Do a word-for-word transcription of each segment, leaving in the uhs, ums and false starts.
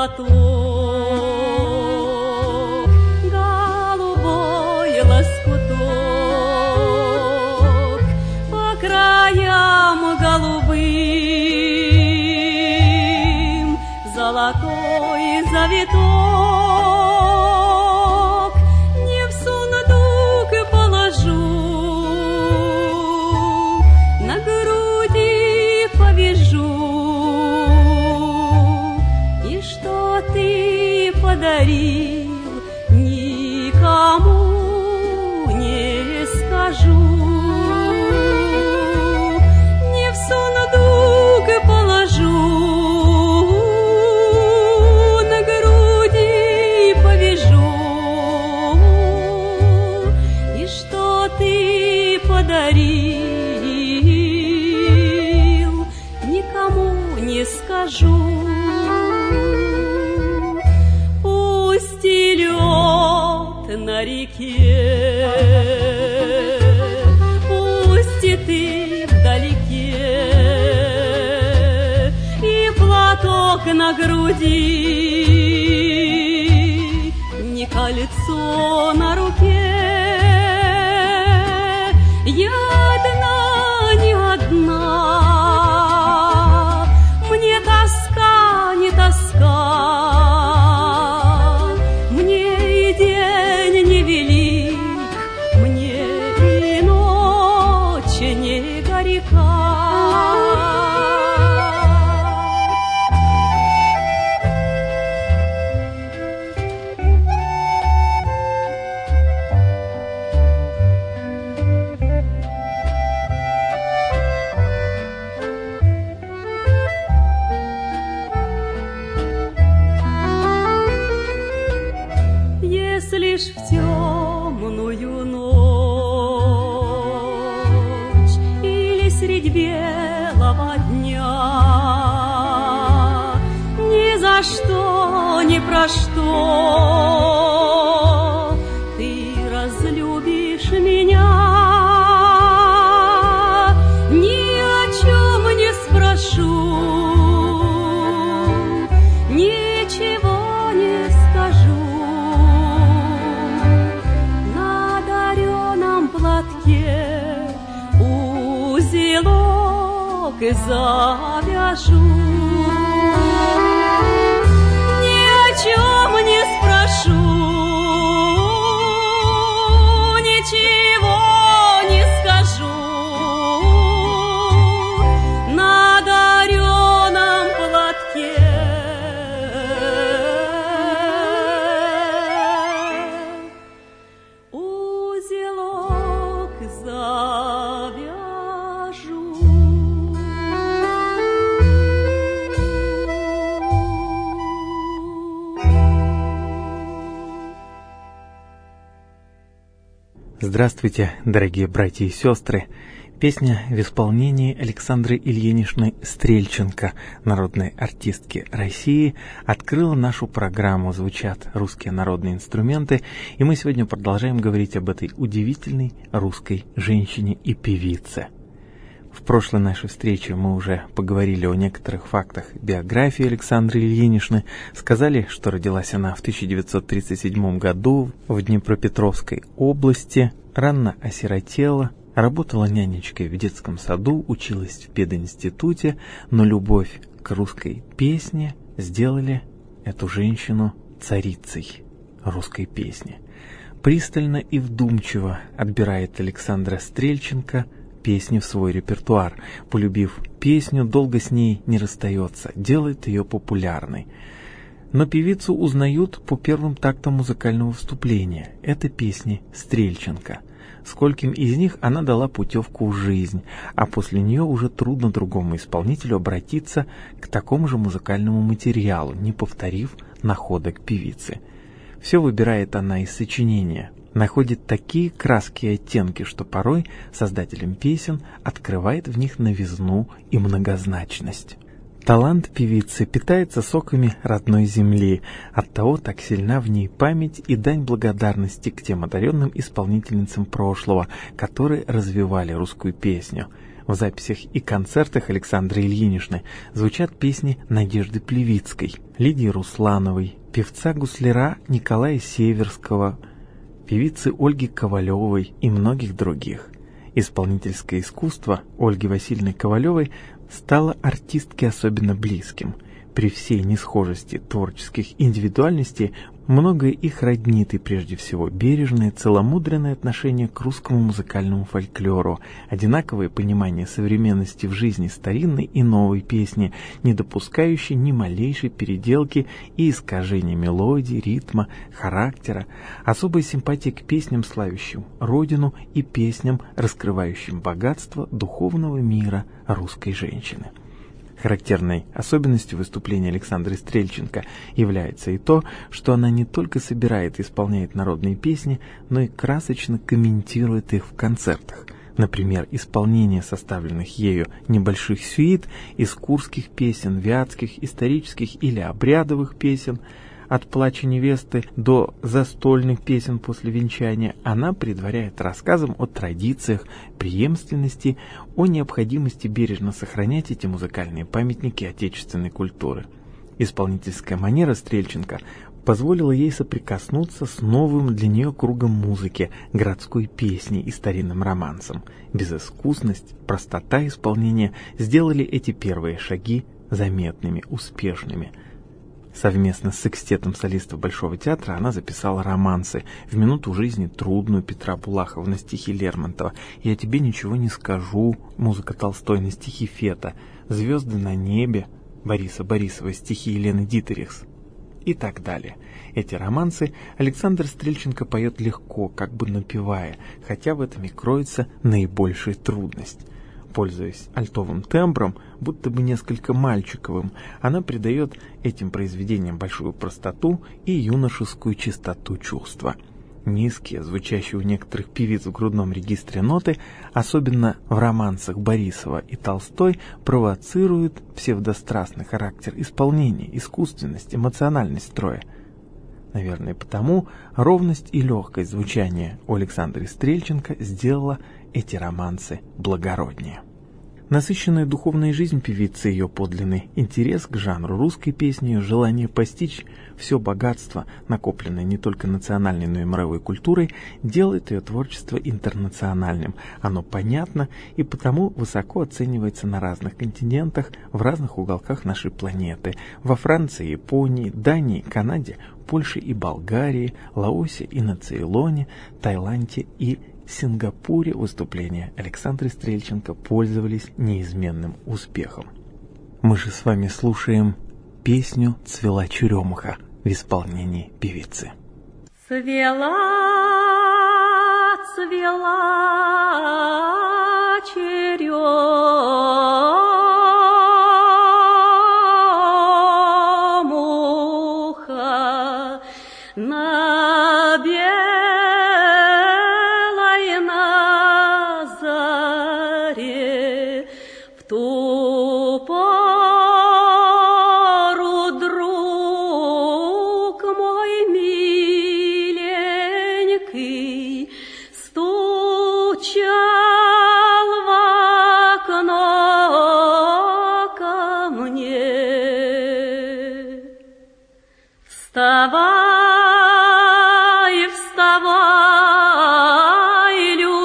платок, голубой лоскуток, по краям голубым золотой завиток, не в сундук положу, на груди повяжу. И что ты подарил, никому не скажу. Не в сундук положу, на груди повяжу. И что ты подарил, никому не скажу. Пусть и лед на реке, пусть и ты вдалеке, и платок на груди, не кольцо на руке. Я одна, не одна, мне тоска, не тоска, мне и день не велик, мне и ночь не горька. Если лишь в темную ночь или средь белого дня, ни за что, ни про что ты разлюбишь меня, ни о чем не спрошу, ничего не скажу. Узелок завяжу, ни о чем не спрошу, ничего не скажу. На дареном платке узелок завяжу. Здравствуйте, дорогие братья и сестры! Песня в исполнении Александры Ильиничны Стрельченко, народной артистки России, открыла нашу программу. Звучат русские народные инструменты, и мы сегодня продолжаем говорить об этой удивительной русской женщине и певице. В прошлой нашей встрече мы уже поговорили о некоторых фактах биографии Александры Ильиничны, сказали, что родилась она в тысяча девятьсот тридцать седьмом году в Днепропетровской области, рано осиротела, работала нянечкой в детском саду, училась в пединституте, но любовь к русской песне сделали эту женщину царицей русской песни. Пристально и вдумчиво отбирает Александра Стрельченко песни в свой репертуар. Полюбив песню, долго с ней не расстается, делает ее популярной. Но певицу узнают по первым тактам музыкального вступления. Это песни Стрельченко. Скольким из них она дала путевку в жизнь, а после нее уже трудно другому исполнителю обратиться к такому же музыкальному материалу, не повторив находок певицы. Все выбирает она из сочинения, находит такие краски и оттенки, что порой создателям песен открывает в них новизну и многозначность. Талант певицы питается соками родной земли, оттого так сильна в ней память и дань благодарности к тем одаренным исполнительницам прошлого, которые развивали русскую песню. В записях и концертах Александры Ильиничны звучат песни Надежды Плевицкой, Лидии Руслановой, певца-гусляра Николая Северского, певицы Ольги Ковалевой и многих других. Исполнительское искусство Ольги Васильевны Ковалевой стало артистке особенно близким. При всей несхожести творческих индивидуальностей многое их роднит, и прежде всего бережное, целомудренное отношение к русскому музыкальному фольклору, одинаковое понимание современности в жизни старинной и новой песни, не допускающей ни малейшей переделки и искажения мелодии, ритма, характера, особая симпатия к песням, славящим Родину, и песням, раскрывающим богатство духовного мира русской женщины. Характерной особенностью выступления Александры Стрельченко является и то, что она не только собирает и исполняет народные песни, но и красочно комментирует их в концертах. Например, исполнение составленных ею небольших сюит из курских песен, вятских, исторических или обрядовых песен, от плача невесты до застольных песен после венчания, она предваряет рассказом о традициях, преемственности, о необходимости бережно сохранять эти музыкальные памятники отечественной культуры. Исполнительская манера Стрельченко позволила ей соприкоснуться с новым для нее кругом музыки, городской песни и старинным романсом. Безыскусность, простота исполнения сделали эти первые шаги заметными, успешными. Совместно с секстетом солистов Большого театра она записала романсы «В минуту жизни трудную» Петра Булахова на стихи Лермонтова, «Я тебе ничего не скажу» музыка Толстой на стихи Фета, «Звезды на небе» Бориса Борисова стихи Елены Дитерихс и так далее. Эти романсы Александр Стрельченко поет легко, как бы напевая, хотя в этом и кроется наибольшая трудность. Пользуясь альтовым тембром, будто бы несколько мальчиковым, она придает этим произведениям большую простоту и юношескую чистоту чувства. Низкие, звучащие у некоторых певиц в грудном регистре ноты, особенно в романсах Борисова и Толстой, провоцируют псевдострастный характер исполнения, искусственность, эмоциональность строя. Наверное, потому ровность и легкость звучания у Александры Стрельченко сделала эти романсы благороднее. Насыщенная духовная жизнь певицы, ее подлинный интерес к жанру русской песни, желание постичь все богатство, накопленное не только национальной, но и мировой культурой, делает ее творчество интернациональным. Оно понятно и потому высоко оценивается на разных континентах, в разных уголках нашей планеты. Во Франции, Японии, Дании, Канаде, Польше и Болгарии, Лаосе и на Цейлоне, Таиланде и Сингапуре выступления Александры Стрельченко пользовались неизменным успехом. Мы же с вами слушаем песню «Цвела черемуха» в исполнении певицы. Цвела, цвела черемуха на белой в ту пору, друг мой миленький, стучал в окно ко мне. Вставай, вставай,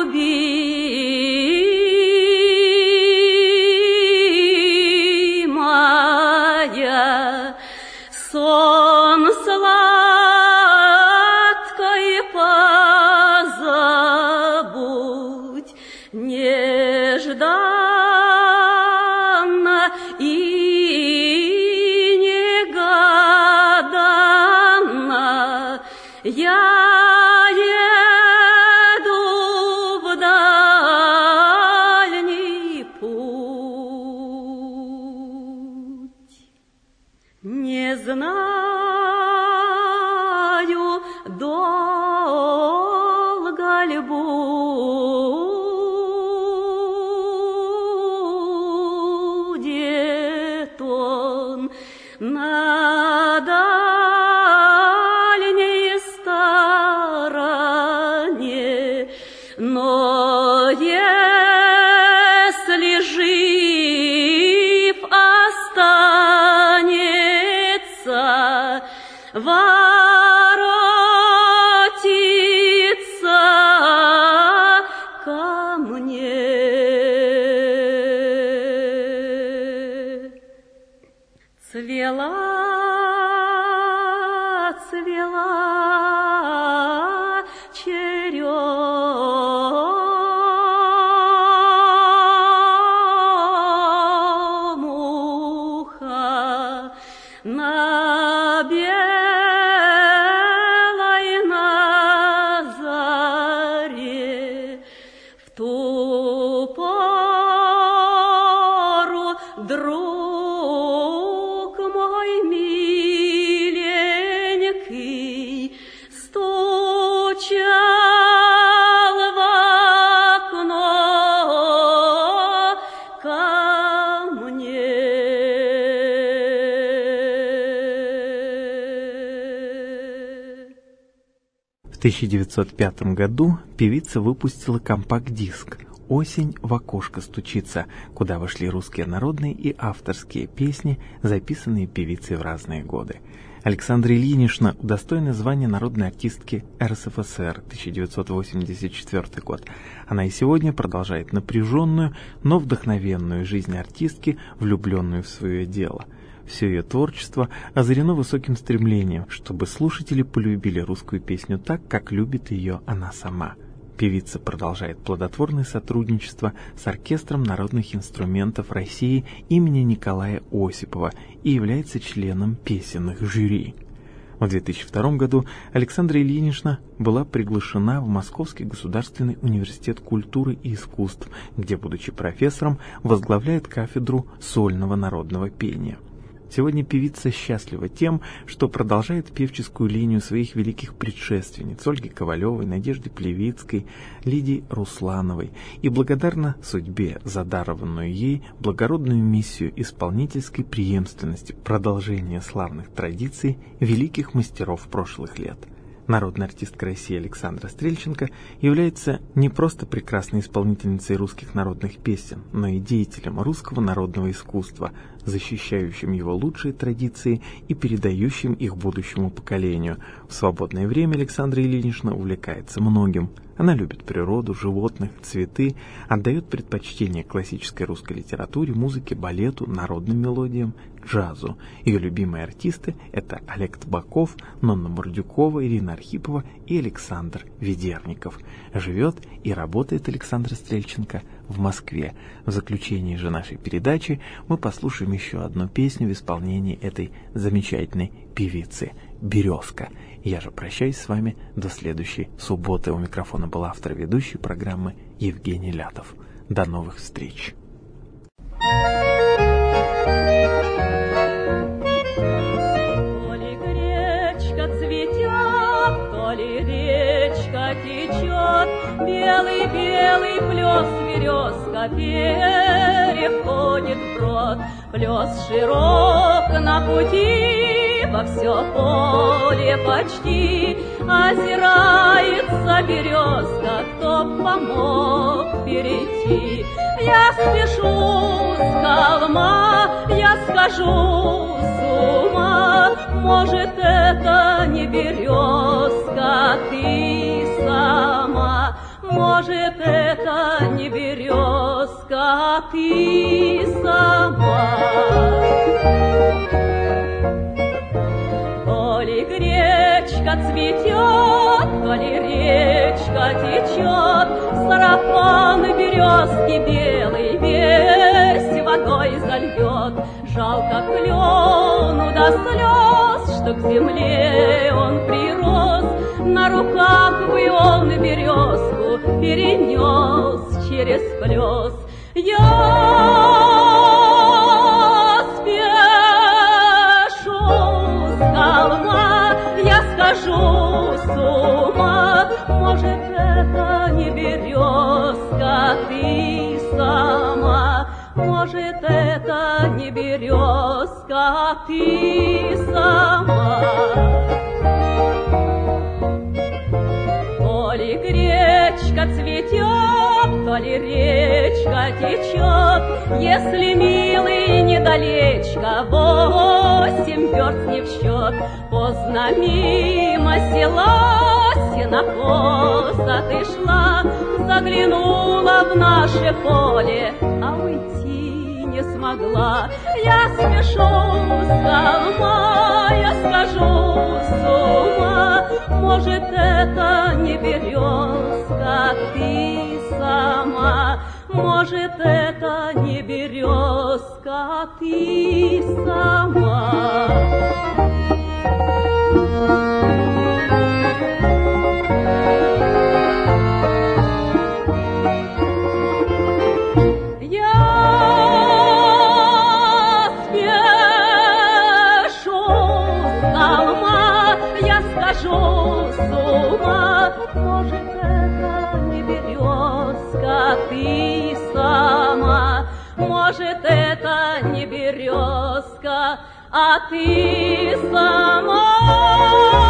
сон сладкой позабудь, нежданно и негаданно я еду в дальний путь. Не знаю, долго ли будет он на дальней стороне, но если Цвела, цвела черемуха на белой на заре. В ту пору друг мой миленький стучал в окно ко мне. В тысяча девятьсот пятом году певица выпустила компакт-диск «Осень в окошко стучится», куда вошли русские народные и авторские песни, записанные певицей в разные годы. Александра Ильинична удостоена звания народной артистки эр эс эф эс эр, тысяча девятьсот восемьдесят четвёртый год. Она и сегодня продолжает напряженную, но вдохновенную жизнь артистки, влюбленную в свое дело. Все ее творчество озарено высоким стремлением, чтобы слушатели полюбили русскую песню так, как любит ее она сама. Певица продолжает плодотворное сотрудничество с Оркестром народных инструментов России имени Николая Осипова и является членом песенных жюри. В две тысячи втором году Александра Ильинична была приглашена в Московский государственный университет культуры и искусств, где, будучи профессором, возглавляет кафедру сольного народного пения. Сегодня певица счастлива тем, что продолжает певческую линию своих великих предшественниц Ольги Ковалевой, Надежды Плевицкой, Лидии Руслановой и благодарна судьбе за дарованную ей благородную миссию исполнительской преемственности, продолжения славных традиций великих мастеров прошлых лет. Народная артистка России Александра Стрельченко является не просто прекрасной исполнительницей русских народных песен, но и деятелем русского народного искусства, защищающим его лучшие традиции и передающим их будущему поколению. В свободное время Александра Ильинична увлекается многим. Она любит природу, животных, цветы, отдает предпочтение классической русской литературе, музыке, балету, народным мелодиям, джазу. Ее любимые артисты – это Олег Табаков, Нонна Мордюкова, Ирина Архипова и Александр Ведерников. Живет и работает Александра Стрельченко в Москве. В заключении же нашей передачи мы послушаем еще одну песню в исполнении этой замечательной певицы «Березка». Я же прощаюсь с вами до следующей субботы. У микрофона был автор ведущей программы Евгений Лятов. До новых встреч. То ли гречка цветет, то ли речка течет, белый-белый плес березка переходит вброд. Плес широк на пути, во все поле почти озирается березка, кто помог перейти. Я спешу с холма, я скажу с ума, может, это не березка, ты сама. Может, это не березка, ты сама. То ли гречка цветет, то ли речка течет, сарафан березки белый весь водой зальет. Жалко клену до слез, что к земле он прирос, на руках бы он березку перенес через плес. Я спешу с холма, я скажу с ума, может, это не березка, ты сама. Может, это не березка, ты сама. То ли гречка цветет, то ли речка течет, если, милый, недалечко, восемь верст не в счет. Поздно мимо села, сенокоса ты шла, заглянула в наше поле, а уйти не смогла. Я смешу с холма, я скажу с ума, может, это не березка, ты сама. Может, это не березка, ты сама. Ты сама, может, это не березка, а ты сама.